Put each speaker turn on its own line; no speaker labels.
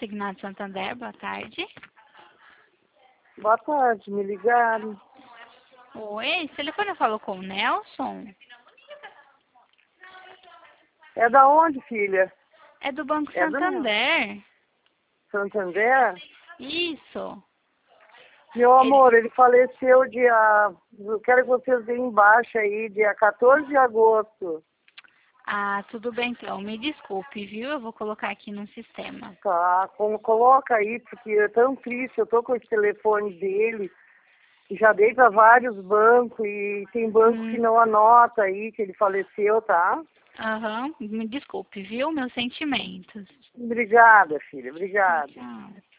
Consignado Santander, boa tarde.
Boa tarde, me ligaram.
Oi, esse telefone falou com o Nelson?
É da onde, filha?
É do Banco
É do
Santander.
Santander?
Isso.
Meu amor, ele faleceu dia... Eu quero que vocês deem embaixo aí, dia 14 de agosto.
Ah, tudo bem então. Me desculpe, viu? Eu vou colocar aqui no sistema.
Tá, coloca aí, porque é tão triste. Eu tô com esse telefone dele. E já dei para vários bancos e tem banco que não anota aí que ele faleceu, tá?
Aham. Me desculpe, viu? Meus sentimentos.
Obrigada, filha, obrigada.
Tchau.